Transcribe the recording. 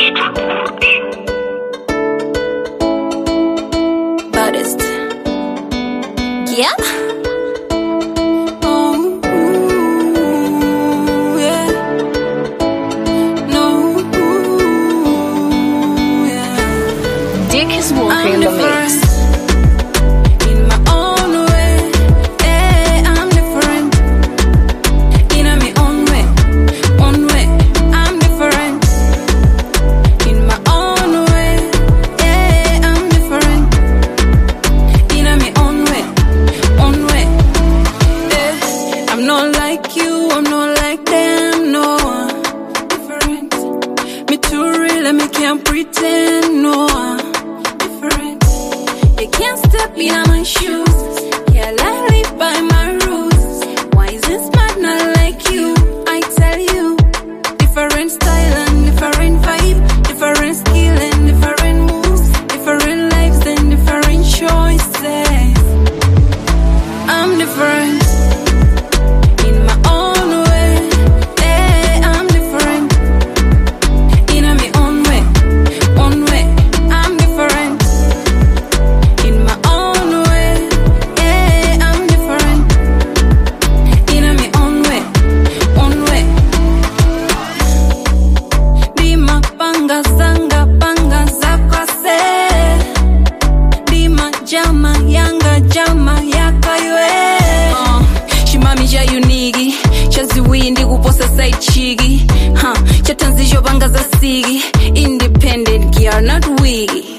Baddest. Yeah. Dick is walking in the mix. I'm not like them, no. Different. Me too real and me can't pretend, no. Different. You can't step in my shoes. Yeah, I live by my rules. Why is this man not like you? I tell you. Different style and different vibe. Different skill and different moves. Different lives and different choices. I'm different. Jama yanga jama yakaywe Shimami ja unigi Chaziwindi kuposa side chigi Chatanzisho banga za sigi Independent gear not wiggy